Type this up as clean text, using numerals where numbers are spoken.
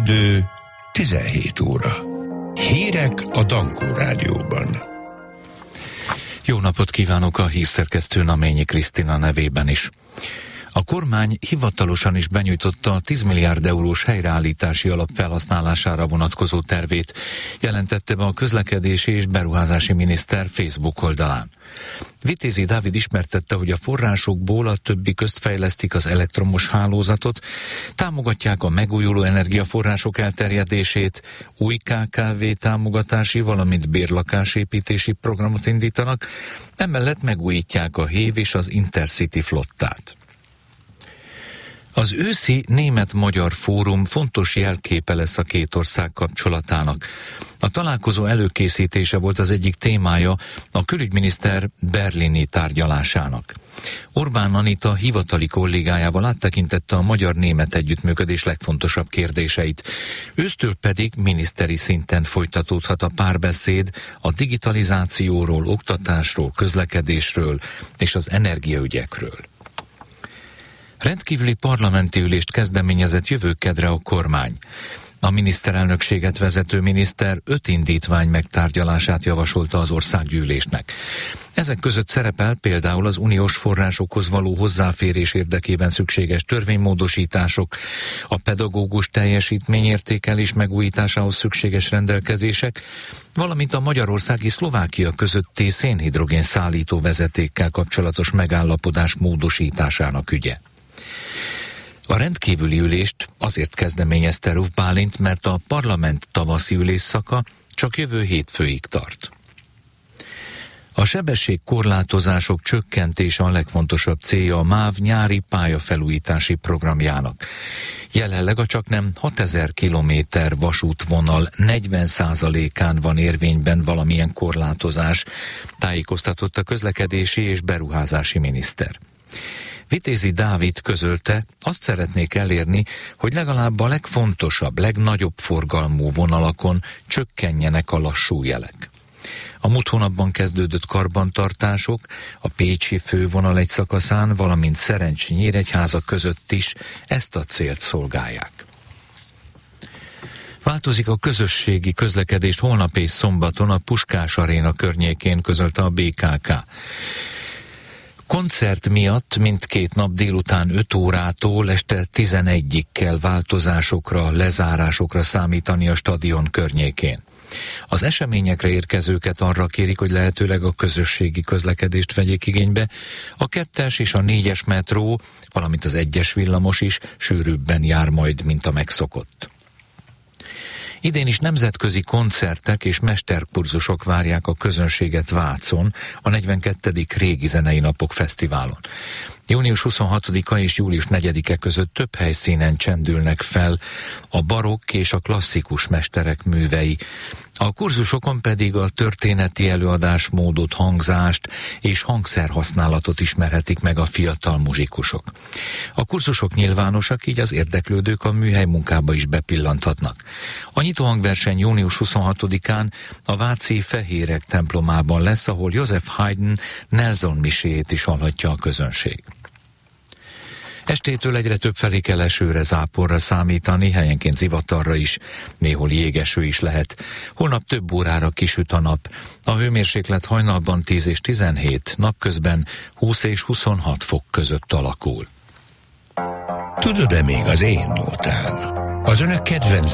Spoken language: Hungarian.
idő 17 óra. Hírek a Dankó Rádióban. Jó napot kívánok a hírszerkesztő Naményi Krisztina nevében is. A kormány hivatalosan is benyújtotta a 10 milliárd eurós helyreállítási alap felhasználására vonatkozó tervét, jelentette be a közlekedési és beruházási miniszter Facebook oldalán. Vitézi Dávid ismertette, hogy a forrásokból a többi közt fejlesztik az elektromos hálózatot, támogatják a megújuló energiaforrások elterjedését, új KKV támogatási, valamint bérlakásépítési programot indítanak, emellett megújítják a HÉV és az Intercity flottát. Az őszi Német-Magyar Fórum fontos jelképe lesz a két ország kapcsolatának. A találkozó előkészítése volt az egyik témája a külügyminiszter berlini tárgyalásának. Orbán Anita hivatali kollégájával áttekintette a magyar-német együttműködés legfontosabb kérdéseit. Ősztől pedig miniszteri szinten folytatódhat a párbeszéd a digitalizációról, oktatásról, közlekedésről és az energiaügyekről. Rendkívüli parlamenti ülést kezdeményezett jövő kedre a kormány. A miniszterelnökséget vezető miniszter 5 indítvány megtárgyalását javasolta az országgyűlésnek. Ezek között szerepel például az uniós forrásokhoz való hozzáférés érdekében szükséges törvénymódosítások, a pedagógus teljesítményértékelés megújításához szükséges rendelkezések, valamint a Magyarország-Szlovákia közötti szénhidrogén szállító vezetékkel kapcsolatos megállapodás módosításának ügye. A rendkívüli ülést azért kezdeményezte Ruf Bálint, mert a parlament tavaszi ülésszaka csak jövő hétfőig tart. A sebességkorlátozások csökkentése a legfontosabb célja a MÁV nyári pályafelújítási programjának. Jelenleg a csaknem 6000 kilométer vasútvonal 40%-án van érvényben valamilyen korlátozás, tájékoztatott a közlekedési és beruházási miniszter. Vitézi Dávid közölte, azt szeretnék elérni, hogy legalább a legfontosabb, legnagyobb forgalmú vonalakon csökkenjenek a lassú jelek. A múlt hónapban kezdődött karbantartások a pécsi fővonal egy szakaszán, valamint Szerencs-Nyíregyháza között is ezt a célt szolgálják. Változik a közösségi közlekedést holnap és szombaton a Puskás Aréna környékén, közölte a BKK. Koncert miatt mindkét nap délután 5 órától este 11-ig kell változásokra, lezárásokra számítani a stadion környékén. Az eseményekre érkezőket arra kérik, hogy lehetőleg a közösségi közlekedést vegyék igénybe. A 2-es és a 4-es metró, valamint az 1-es villamos is sűrűbben jár majd, mint a megszokott. Idén is nemzetközi koncertek és mesterkurzusok várják a közönséget Vácon, a 42. Régi Zenei Napok Fesztiválon. Június 26-a és július 4-e között több helyszínen csendülnek fel a barokk és a klasszikus mesterek művei. A kurzusokon pedig a történeti előadásmódot, hangzást és hangszerhasználatot ismerhetik meg a fiatal muzsikusok. A kurzusok nyilvánosak, így az érdeklődők a műhely munkába is bepillanthatnak. A nyitóhangverseny június 26-án a váci Fehérek templomában lesz, ahol Joseph Haydn Nelson miséjét is hallhatja a közönség. Estétől egyre több felé kell esőre, záporra számítani, helyenként zivatarra is, néhol jégeső is lehet. Holnap több órára kisüt a nap. A hőmérséklet hajnalban 10 és 17, napközben 20 és 26 fok között alakul. Tudod-e még az én nótán? Az önök kedvenc